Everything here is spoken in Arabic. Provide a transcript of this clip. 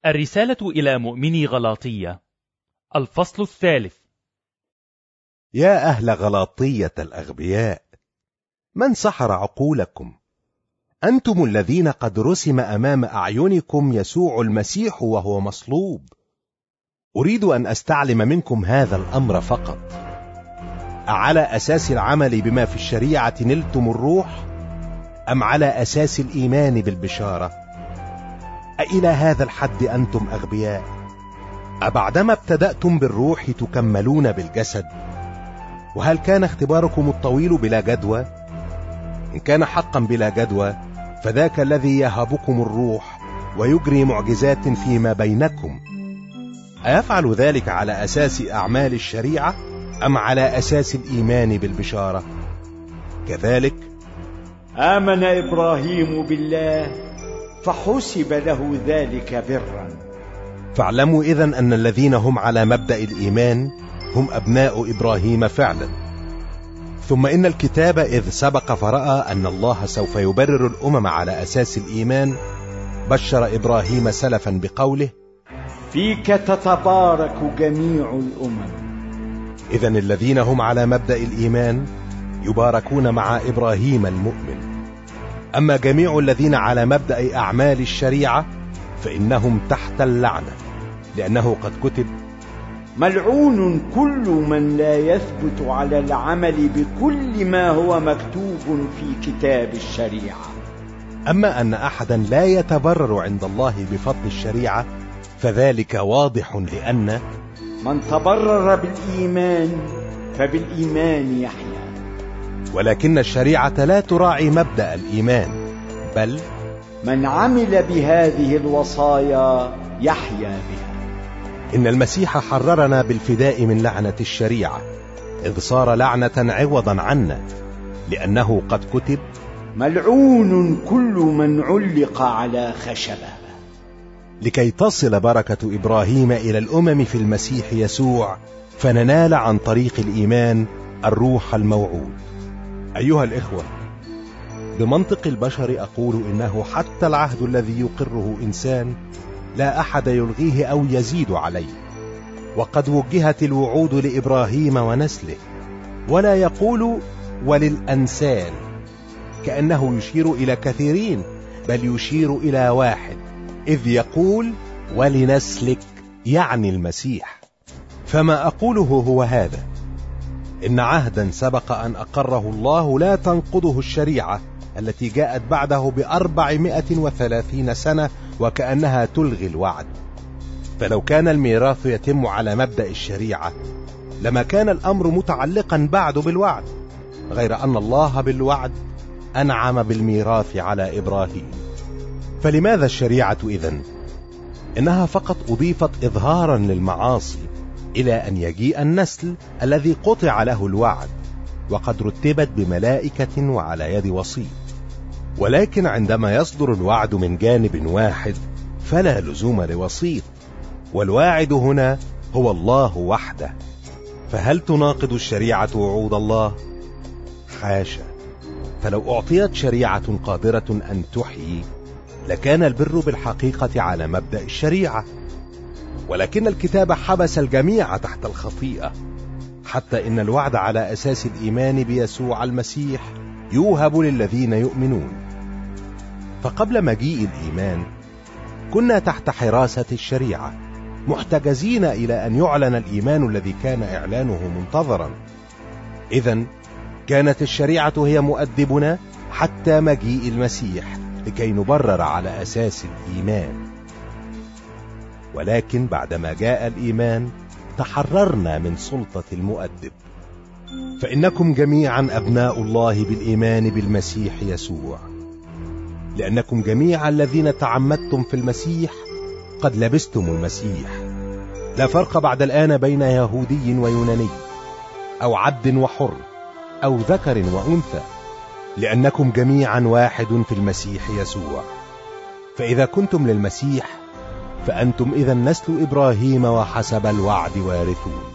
الرسالة إلى مؤمني غلاطية، الفصل 3. يا أهل غلاطية الأغبياء، من سحر عقولكم؟ أنتم الذين قد رسم أمام أعينكم يسوع المسيح وهو مصلوب. أريد أن أستعلم منكم هذا الأمر فقط: أعلى أساس العمل بما في الشريعة نلتم الروح، أم على أساس الإيمان بالبشارة؟ أإلى هذا الحد أنتم أغبياء؟ أبعدما ابتدأتم بالروح تكملون بالجسد؟ وهل كان اختباركم الطويل بلا جدوى؟ إن كان حقا بلا جدوى، فذاك الذي يهبكم الروح ويجري معجزات فيما بينكم. أيفعل ذلك على أساس أعمال الشريعة أم على أساس الإيمان بالبشارة؟ كذلك آمن إبراهيم بالله فحسب له ذلك برا. فاعلموا إذن أن الذين هم على مبدأ الإيمان هم أبناء إبراهيم فعلا. ثم إن الكتاب إذ سبق فرأى أن الله سوف يبرر الأمم على أساس الإيمان، بشر إبراهيم سلفا بقوله: فيك تتبارك جميع الأمم. إذن الذين هم على مبدأ الإيمان يباركون مع إبراهيم المؤمن. أما جميع الذين على مبدأ أعمال الشريعة فإنهم تحت اللعنة، لأنه قد كتب: ملعون كل من لا يثبت على العمل بكل ما هو مكتوب في كتاب الشريعة. أما أن أحدا لا يتبرر عند الله بفضل الشريعة فذلك واضح، لأن من تبرر بالإيمان فبالإيمان يحيى. ولكن الشريعة لا تراعي مبدأ الإيمان، بل من عمل بهذه الوصايا يحيى بها. إن المسيح حررنا بالفداء من لعنة الشريعة، إذ صار لعنة عوضا عنا، لأنه قد كتب: ملعون كل من علق على خشبة. لكي تصل بركة إبراهيم إلى الأمم في المسيح يسوع، فننال عن طريق الإيمان الروح الموعود. أيها الإخوة، بمنطق البشر أقول إنه حتى العهد الذي يقره إنسان لا أحد يلغيه أو يزيد عليه، وقد وجهت الوعود لإبراهيم ونسله، ولا يقول وللأنسال كأنه يشير إلى كثيرين، بل يشير إلى واحد، إذ يقول ولنسلك، يعني المسيح. فما أقوله هو هذا: إن عهدا سبق أن أقره الله لا تنقضه الشريعة التي جاءت بعده ب430 سنة، وكأنها تلغي الوعد. فلو كان الميراث يتم على مبدأ الشريعة لما كان الأمر متعلقا بعد بالوعد، غير أن الله بالوعد أنعم بالميراث على إبراهيم. فلماذا الشريعة إذن؟ إنها فقط أضيفت إظهارا للمعاصي إلى أن يجيء النسل الذي قطع له الوعد، وقد رتبت بملائكة وعلى يد وسيط. ولكن عندما يصدر الوعد من جانب واحد فلا لزوم لوسيط، والواعد هنا هو الله وحده. فهل تناقض الشريعة وعود الله؟ حاشا! فلو أعطيت شريعة قادرة أن تحيي لكان البر بالحقيقة على مبدأ الشريعة، ولكن الكتاب حبس الجميع تحت الخطيئة، حتى إن الوعد على أساس الإيمان بيسوع المسيح يوهب للذين يؤمنون. فقبل مجيء الإيمان كنا تحت حراسة الشريعة، محتجزين إلى أن يعلن الإيمان الذي كان إعلانه منتظرا. إذن كانت الشريعة هي مؤدبنا حتى مجيء المسيح، لكي نبرر على أساس الإيمان. ولكن بعدما جاء الإيمان تحررنا من سلطة المؤدب، فإنكم جميعا أبناء الله بالإيمان بالمسيح يسوع، لأنكم جميعا الذين تعمدتم في المسيح قد لبستم المسيح. لا فرق بعد الآن بين يهودي ويوناني، أو عبد وحر، أو ذكر وأنثى، لأنكم جميعا واحد في المسيح يسوع. فإذا كنتم للمسيح فأنتم إذا نسل إبراهيم وحسب الوعد وارثون.